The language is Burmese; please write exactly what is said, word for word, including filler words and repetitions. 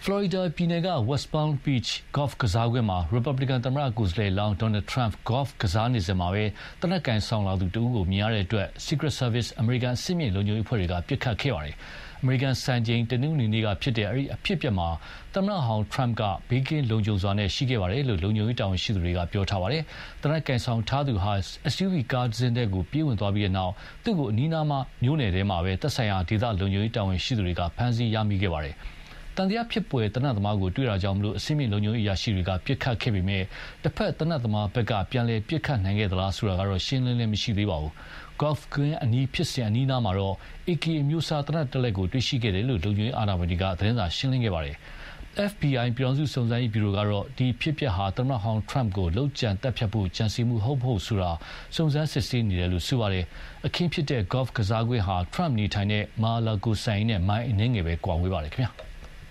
Florida ပြည်နယ်က West Palm Beach Golf ကစားကွင်းမှာ Republican သမ္မတကိုယ်စားလှယ်လောင်း Donald Trump Golf ကစားနေစဉ်မှာပဲသေနတ်ကိုင်ဆောင်လာသူတဦးကိုမြင်ရတဲ့အတွက် Secret Service အမေရိကန်အဆင့်မြင့်လုံခြုံရေးအဖွဲ့တွေကပစ်ခတ်ခဲ့ပါတယ်။ အမေရိကန်စံချိန်တနင်္ဂနွေနေ့ကဖြစ်တဲ့အဲဒီအဖြစ်အပျက်မှာသမ္မတဟောင်း Trump ကဘေးကင်းလုံခြုံစွာနဲ့ရှိခဲ့ပါတယ်လို့လုံခြုံရေးတာဝန်ရှိသူတွေကပြောထားပါတယ်။သေနတ်ကိုင်ဆောင်ထားသူဟာ S U V ကားတစ်စင်းထဲကိုပြေးဝင်သွားပြီးတဲ့နောက်သူ့ကိုအနီးနားမှာမြို့နယ်ထဲမှာပဲသက်ဆိုင်ရာဒေသလုံခြုံရေးတာဝန်ရှိသူတွေကဖမ်းဆီးရမိခဲ့ပါတယ်။တန်တရားဖြစ်ပွေတနတ်သမားကိုတွေ့တာကြောင့်မလို့အစိမ့်မြင့်လုံခြုံရေးအရာရှိတွေကပြစ်ခတ်ခဲ့ပေမဲ့တစ်ဖက်တနတ်သမားဘက်ကပြန်လည်ပြစ်ခတ်နိုင်ခဲ့သလားဆိုတာကတော့ရှင်းလင်းလင်းမရှိသေးပါဘူး။ Golf ကွင်းအနီးဖြစ်စဉ်အနီးနားမှာတော့ A K အမျိုးအစားတနတ်တစ်လက်ကိုတွေ့ရှိခဲ့တယ်လို့လုံခြုံရေးအာဏာပိုင်တွေကသတင်းစာရှင်းလင်းခဲ့ပါတယ်။ F B I ပြည်ထောင်စုစုံစမ်းရေးဗျူရိုကတော့ဒီဖြစ်ပျက်ဟာသမ္မတဟောင်း Trump ကိုလှုပ်ကြံတက်ဖြတ်ဖို့ကြံစည်မှုဟုတ်မဟုတ်ဆိုတာစုံစမ်းစစ်ဆေးနေတယ်လို့ဆိုပါတယ်။အခင်းဖြစ်တဲ့ Golf ကစားကွင်းဟာ Trump နေထိုင်တဲ့ Mar-a-Lago ဆိုင်နဲ့မိုင်အနည်းငယ်ပဲကွာဝေးပါတယ်ခင်ဗျာ။